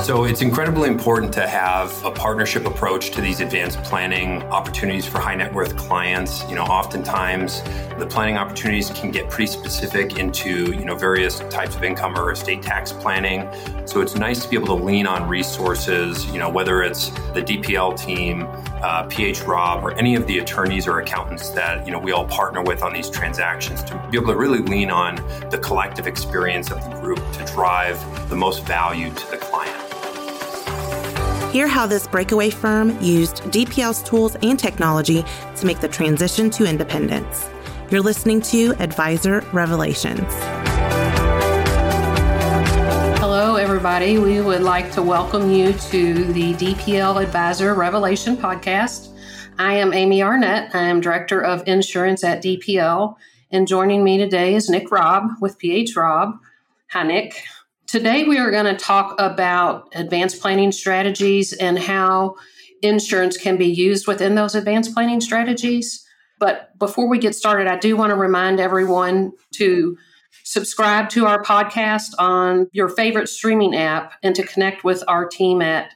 So it's incredibly important to have a partnership approach to these advanced planning opportunities for high net worth clients. Oftentimes the planning opportunities can get pretty specific into, various types of income or estate tax planning. So it's nice to be able to lean on resources, whether it's the DPL team, PH Rob, or any of the attorneys or accountants that, we all partner with on these transactions to be able to really lean on the collective experience of the group to drive the most value to the client. Hear how this breakaway firm used DPL's tools and technology to make the transition to independence. You're listening to Advisor Revelations. Hello, everybody. We would like to welcome you to the DPL Advisor Revelation podcast. I am Amy Arnett. I am Director of Insurance at DPL, and joining me today is Nick Robb with PH Robb. Hi, Nick. Today, we are going to talk about advanced planning strategies and how insurance can be used within those advanced planning strategies. But before we get started, I do want to remind everyone to subscribe to our podcast on your favorite streaming app and to connect with our team at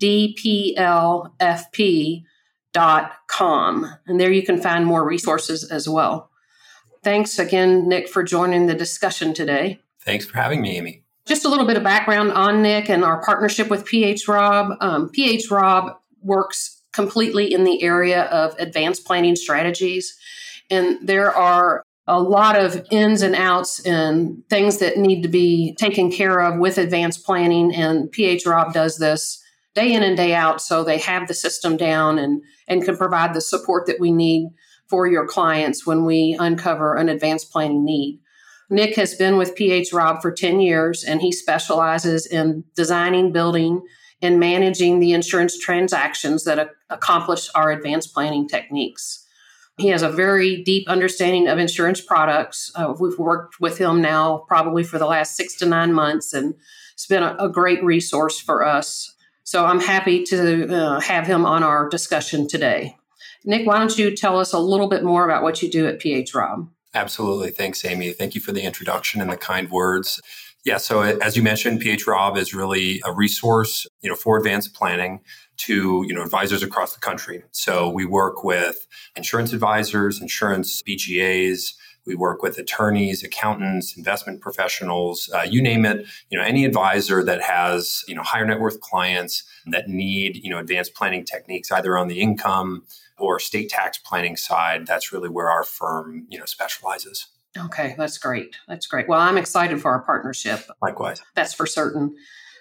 dplfp.com. And there you can find more resources as well. Thanks again, Nick, for joining the discussion today. Thanks for having me, Amy. Just a little bit of background on Nick and our partnership with PH Robb. PH Robb works completely in the area of advanced planning strategies. And there are a lot of ins and outs and things that need to be taken care of with advanced planning. And PH Robb does this day in and day out. So they have the system down and can provide the support that we need for your clients when we uncover an advanced planning need. Nick has been with PH Robb for 10 years, and he specializes in designing, building, and managing the insurance transactions that accomplish our advanced planning techniques. He has a very deep understanding of insurance products. We've worked with him now probably for the last 6 to 9 months, and it's been a great resource for us. So I'm happy to have him on our discussion today. Nick, why don't you tell us a little bit more about what you do at PH Robb? Absolutely. Thanks, Amy. Thank you for the introduction and the kind words. Yeah, so as you mentioned, PH Robb is really a resource, for advanced planning to, advisors across the country. So we work with insurance advisors, insurance BGAs. We work with attorneys, accountants, investment professionals, you name it. Any advisor that has, higher net worth clients that need, advanced planning techniques, either on the income or state tax planning side. That's really where our firm, specializes. Okay, that's great. That's great. Well, I'm excited for our partnership. Likewise. That's for certain.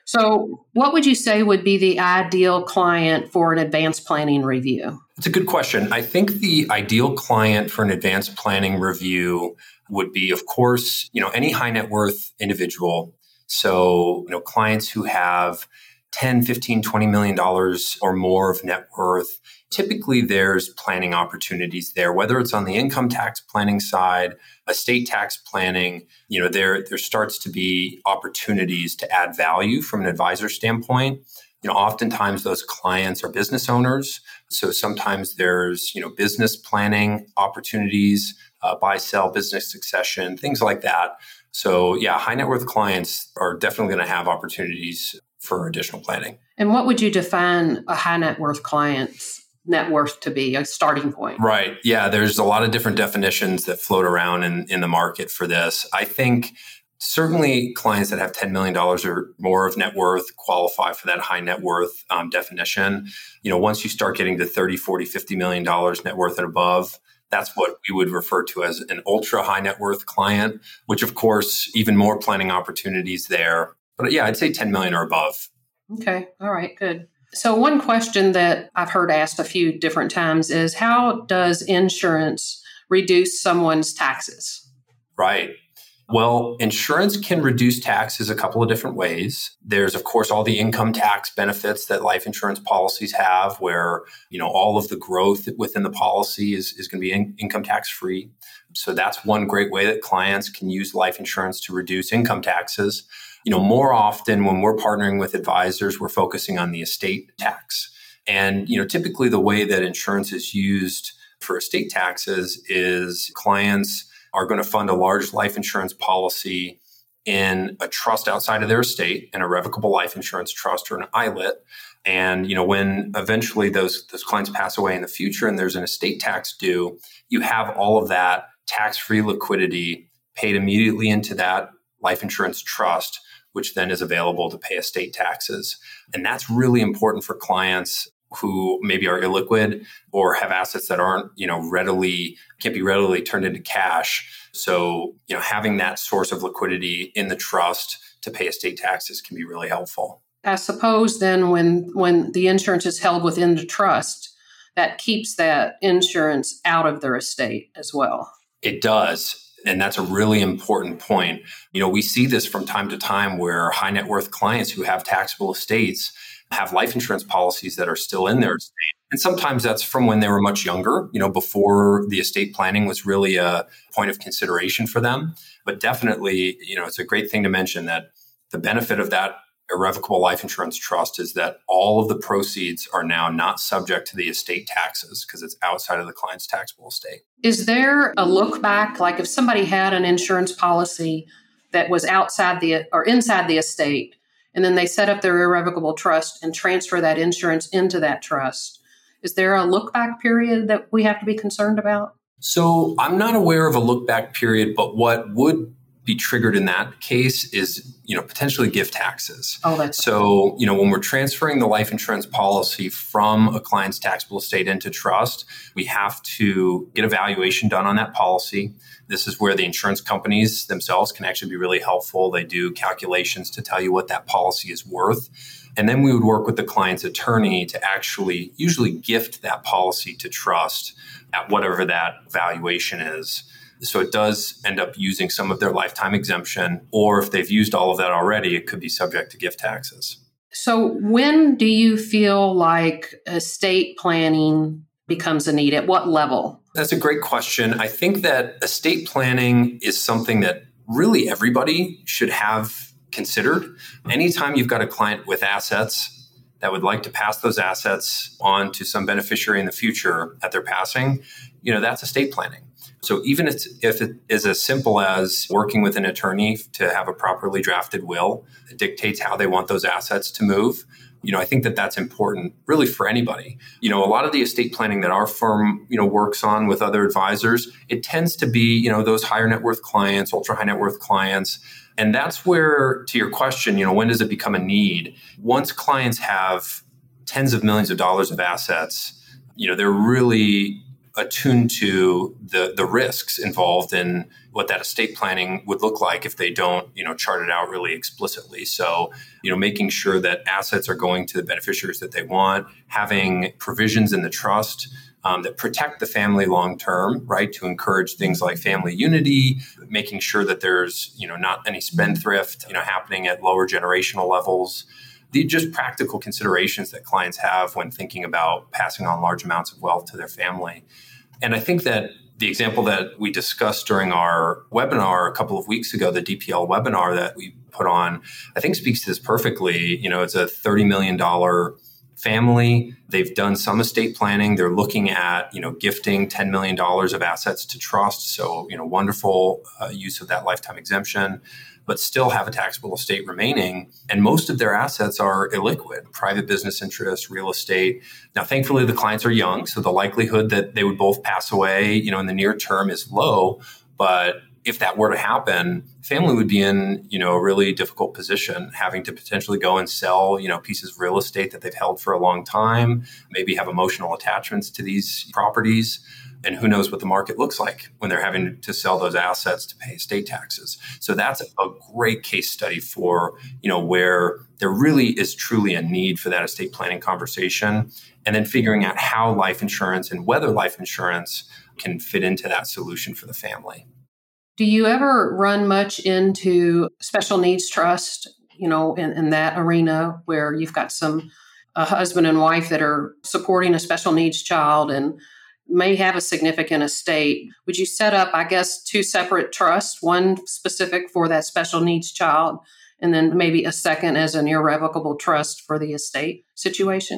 So what would you say would be the ideal client for an advanced planning review? It's a good question. I think the ideal client for an advanced planning review would be, of course, any high net worth individual. So, clients who have $10, $15, $20 million or more of net worth. Typically, there's planning opportunities there, whether it's on the income tax planning side, estate tax planning. There starts to be opportunities to add value from an advisor standpoint. Oftentimes those clients are business owners. So sometimes there's, business planning opportunities, buy, sell, business succession, things like that. So yeah, high net worth clients are definitely going to have opportunities for additional planning. And what would you define a high net worth client's net worth to be, a starting point? Right. Yeah, there's a lot of different definitions that float around in the market for this. I think certainly clients that have $10 million or more of net worth qualify for that high net worth definition. Once you start getting to $30, $40, $50 million net worth and above, that's what we would refer to as an ultra high net worth client, which of course, even more planning opportunities there. But yeah, I'd say 10 million or above. Okay. All right. Good. So one question that I've heard asked a few different times is, how does insurance reduce someone's taxes? Right. Well, insurance can reduce taxes a couple of different ways. There's, of course, all the income tax benefits that life insurance policies have, where, all of the growth within the policy is going to be income tax free. So that's one great way that clients can use life insurance to reduce income taxes. More often when we're partnering with advisors, we're focusing on the estate tax. And, typically the way that insurance is used for estate taxes is clients are going to fund a large life insurance policy in a trust outside of their estate, an irrevocable life insurance trust or an ILIT. And, when eventually those clients pass away in the future and there's an estate tax due, you have all of that tax-free liquidity paid immediately into that life insurance trust, which then is available to pay estate taxes. And that's really important for clients who maybe are illiquid or have assets that aren't, can't be readily turned into cash. So, having that source of liquidity in the trust to pay estate taxes can be really helpful. I suppose then when the insurance is held within the trust, that keeps that insurance out of their estate as well. It does. And that's a really important point. We see this from time to time where high net worth clients who have taxable estates have life insurance policies that are still in their estate. And sometimes that's from when they were much younger, before the estate planning was really a point of consideration for them. But definitely, it's a great thing to mention that the benefit of that irrevocable life insurance trust is that all of the proceeds are now not subject to the estate taxes because it's outside of the client's taxable estate. Is there a look back, like if somebody had an insurance policy that was inside the estate, and then they set up their irrevocable trust and transfer that insurance into that trust? Is there a look back period that we have to be concerned about? So I'm not aware of a look back period, but what would be triggered in that case is, potentially gift taxes. Oh, that's so, when we're transferring the life insurance policy from a client's taxable estate into trust, we have to get a valuation done on that policy. This is where the insurance companies themselves can actually be really helpful. They do calculations to tell you what that policy is worth. And then we would work with the client's attorney to actually usually gift that policy to trust at whatever that valuation is. So it does end up using some of their lifetime exemption, or if they've used all of that already, it could be subject to gift taxes. So when do you feel like estate planning becomes a need? At what level? That's a great question. I think that estate planning is something that really everybody should have considered. Anytime you've got a client with assets that would like to pass those assets on to some beneficiary in the future at their passing, that's estate planning. So even if it is as simple as working with an attorney to have a properly drafted will that dictates how they want those assets to move, I think that that's important really for anybody. A lot of the estate planning that our firm, works on with other advisors, it tends to be, those higher net worth clients, ultra high net worth clients. And that's where, to your question, when does it become a need? Once clients have tens of millions of dollars of assets, they're really attuned to the risks involved in what that estate planning would look like if they don't, chart it out really explicitly. So, making sure that assets are going to the beneficiaries that they want, having provisions in the trust that protect the family long term, right? To encourage things like family unity, making sure that there's, not any spendthrift, happening at lower generational levels. The just practical considerations that clients have when thinking about passing on large amounts of wealth to their family. And I think that the example that we discussed during our webinar a couple of weeks ago, the DPL webinar that we put on, I think speaks to this perfectly. It's a $30 million family. They've done some estate planning. They're looking at, gifting $10 million of assets to trust. So, wonderful use of that lifetime exemption, but still have a taxable estate remaining. And most of their assets are illiquid, private business interests, real estate. Now, thankfully, the clients are young, so the likelihood that they would both pass away, in the near term is low. But if that were to happen, family would be in, a really difficult position, having to potentially go and sell, pieces of real estate that they've held for a long time, maybe have emotional attachments to these properties. And who knows what the market looks like when they're having to sell those assets to pay estate taxes. So that's a great case study for, where there really is truly a need for that estate planning conversation. And then figuring out how life insurance and whether life insurance can fit into that solution for the family. Do you ever run much into special needs trust, in that arena where you've got a husband and wife that are supporting a special needs child and may have a significant estate? Would you set up, I guess, two separate trusts, one specific for that special needs child, and then maybe a second as an irrevocable trust for the estate situation?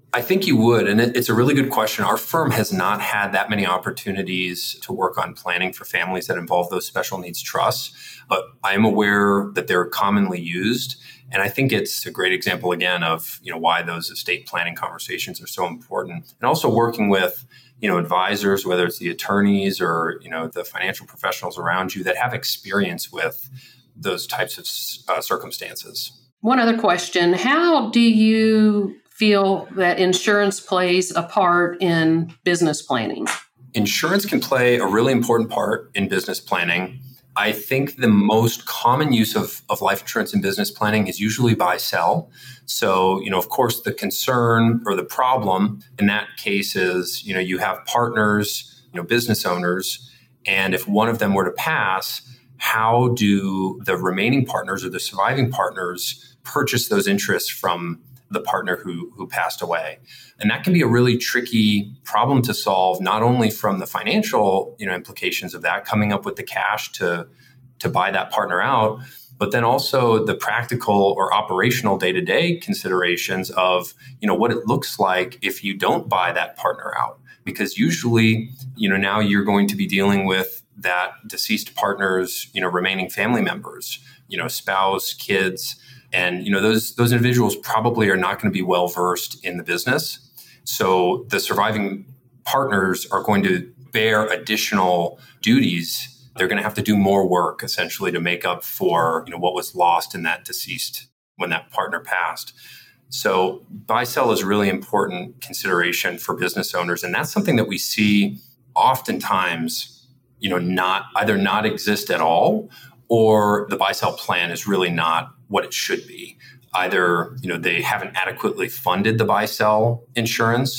I think you would. And it's a really good question. Our firm has not had that many opportunities to work on planning for families that involve those special needs trusts, but I'm aware that they're commonly used. And I think it's a great example, again, of why those estate planning conversations are so important. And also working with advisors, whether it's the attorneys or the financial professionals around you that have experience with those types of circumstances. One other question. How do you feel that insurance plays a part in business planning? Insurance can play a really important part in business planning. I think the most common use of life insurance in business planning is usually buy-sell. So, of course, the concern or the problem in that case is, you have partners, business owners, and if one of them were to pass, how do the remaining partners or the surviving partners purchase those interests from the partner who passed away? And that can be a really tricky problem to solve, not only from the financial implications of that, coming up with the cash to buy that partner out, but then also the practical or operational day-to-day considerations of what it looks like if you don't buy that partner out. Because usually, now you're going to be dealing with that deceased partner's remaining family members, spouse, kids. And those individuals probably are not going to be well versed in the business. So the surviving partners are going to bear additional duties. They're going to have to do more work essentially to make up for what was lost in that deceased when that partner passed. So buy-sell is a really important consideration for business owners, and that's something that we see oftentimes not exist at all, or the buy-sell plan is really not what it should be. Either, they haven't adequately funded the buy-sell insurance,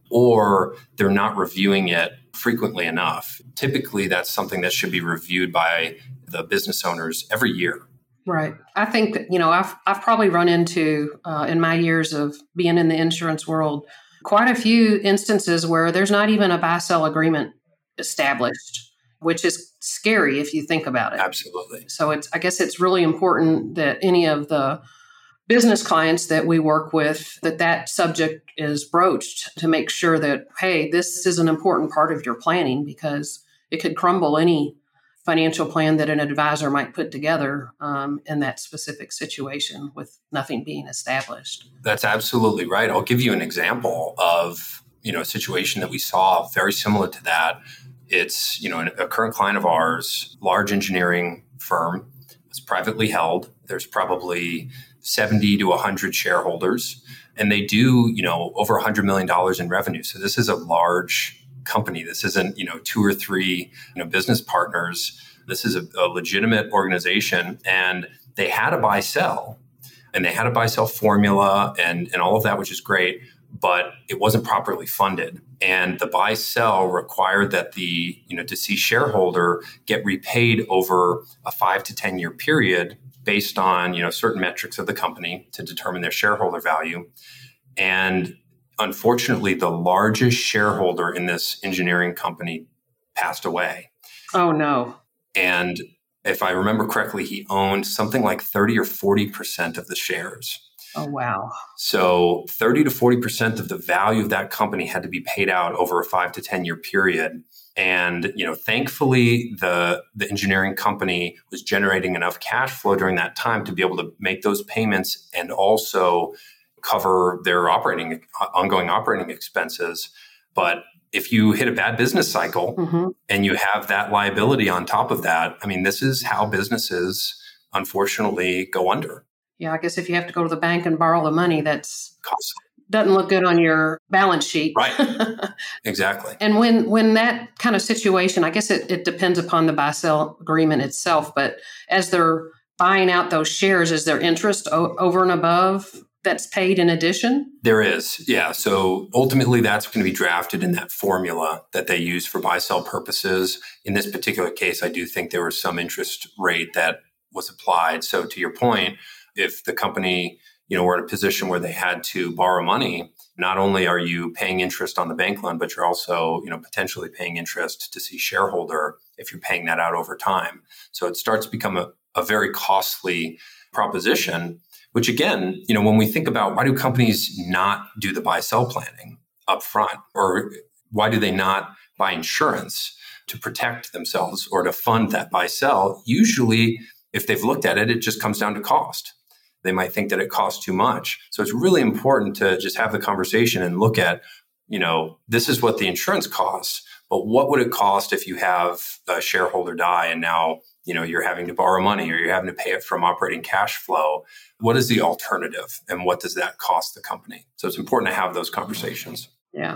or they're not reviewing it frequently enough. Typically, that's something that should be reviewed by the business owners every year. Right. I think that, I've probably run into, in my years of being in the insurance world, quite a few instances where there's not even a buy-sell agreement established, which is scary if you think about it. Absolutely. So I guess it's really important that any of the business clients that we work with, that subject is broached to make sure that, hey, this is an important part of your planning, because it could crumble any financial plan that an advisor might put together in that specific situation with nothing being established. That's absolutely right. I'll give you an example of a situation that we saw very similar to that. It's a current client of ours, large engineering firm. It's privately held. There's probably 70 to 100 shareholders, and they do over $100 million in revenue. So this is a large company. This isn't, 2 or 3, business partners. This is a legitimate organization, and they had a buy-sell, and they had a buy-sell formula and all of that, which is great, but it wasn't properly funded. And the buy-sell required that the, deceased shareholder get repaid over a 5 to 10 year period based on, certain metrics of the company to determine their shareholder value. And unfortunately, the largest shareholder in this engineering company passed away. Oh, no. And if I remember correctly, he owned something like 30 or 40% of the shares. Oh, wow. So 30 to 40% of the value of that company had to be paid out over a 5 to 10 year period. And, thankfully, the engineering company was generating enough cash flow during that time to be able to make those payments and also cover their ongoing operating expenses. But if you hit a bad business cycle and you have that liability on top of that, this is how businesses unfortunately go under. Yeah, I guess if you have to go to the bank and borrow the money, that's costly. Doesn't look good on your balance sheet. Right. Exactly. And when that kind of situation, I guess it depends upon the buy-sell agreement itself, but as they're buying out those shares, is there interest over and above that's paid in addition? There is, yeah. So ultimately, that's going to be drafted in that formula that they use for buy-sell purposes. In this particular case, I do think there was some interest rate that was applied. So to your point, if the company were in a position where they had to borrow money, not only are you paying interest on the bank loan, but you're also, potentially paying interest to see shareholder if you're paying that out over time. So it starts to become a very costly proposition. which again, when we think about why do companies not do the buy-sell planning up front, or why do they not buy insurance to protect themselves or to fund that buy-sell? Usually, if they've looked at it, it just comes down to cost. They might think that it costs too much. So it's really important to just have the conversation and look at, this is what the insurance costs, but what would it cost if you have a shareholder die and now, you're having to borrow money or you're having to pay it from operating cash flow? What is the alternative and what does that cost the company? So it's important to have those conversations. Yeah,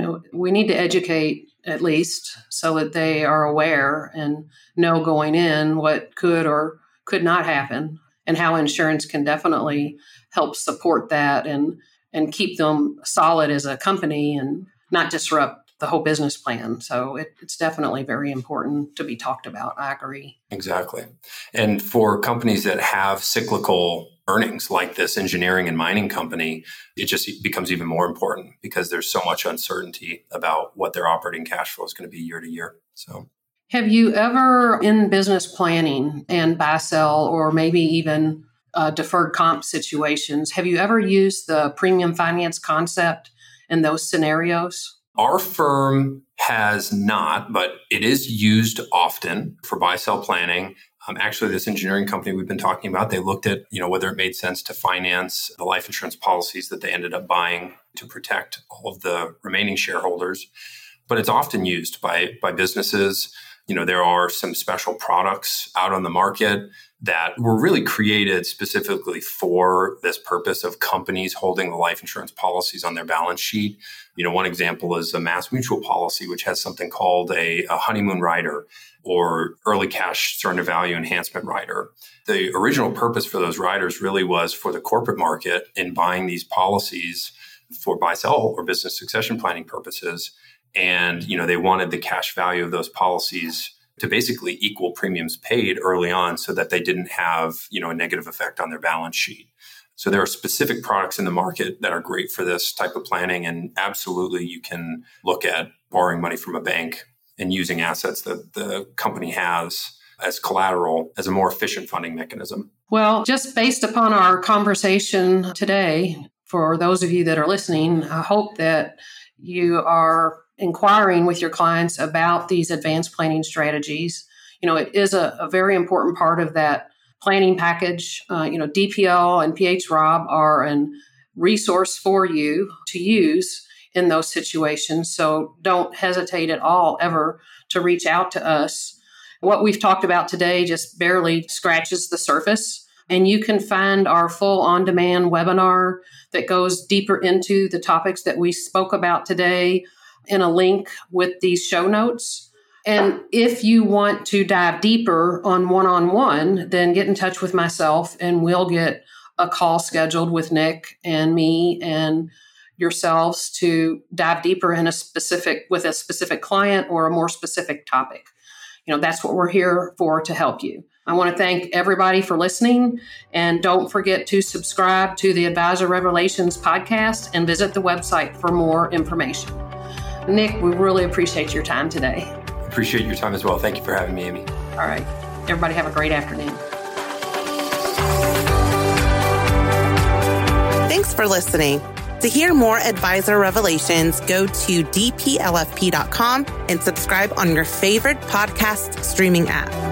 we need to educate at least so that they are aware and know going in what could or could not happen and how insurance can definitely help support that and keep them solid as a company and not disrupt the whole business plan. So it's definitely very important to be talked about. I agree. Exactly. And for companies that have cyclical earnings like this engineering and mining company, it just becomes even more important because there's so much uncertainty about what their operating cash flow is going to be year to year. So, have you ever, in business planning and buy-sell, or maybe even deferred comp situations, have you ever used the premium finance concept in those scenarios? Our firm has not, but it is used often for buy-sell planning. Actually, this engineering company we've been talking about, they looked at, whether it made sense to finance the life insurance policies that they ended up buying to protect all of the remaining shareholders. But it's often used by businesses. There are some special products out on the market that were really created specifically for this purpose of companies holding the life insurance policies on their balance sheet. One example is a MassMutual policy, which has something called a honeymoon rider or early cash surrender value enhancement rider. The original purpose for those riders really was for the corporate market in buying these policies for buy-sell or business succession planning purposes. And, they wanted the cash value of those policies to basically equal premiums paid early on so that they didn't have, a negative effect on their balance sheet. So there are specific products in the market that are great for this type of planning. And absolutely, you can look at borrowing money from a bank and using assets that the company has as collateral as a more efficient funding mechanism. Well, just based upon our conversation today, for those of you that are listening, I hope that you are inquiring with your clients about these advanced planning strategies. It is a very important part of that planning package. DPL and PH-ROB are a resource for you to use in those situations. So don't hesitate at all ever to reach out to us. What we've talked about today just barely scratches the surface. And you can find our full on-demand webinar that goes deeper into the topics that we spoke about today in a link with these show notes. And if you want to dive deeper on one-on-one, then get in touch with myself and we'll get a call scheduled with Nick and me and yourselves to dive deeper in a specific client or a more specific topic. That's what we're here for, to help you. I want to thank everybody for listening, and don't forget to subscribe to the Advisor Revelations podcast and visit the website for more information. Nick, we really appreciate your time today. Appreciate your time as well. Thank you for having me, Amy. All right. Everybody have a great afternoon. Thanks for listening. To hear more Advisor Revelations, go to dplfp.com and subscribe on your favorite podcast streaming app.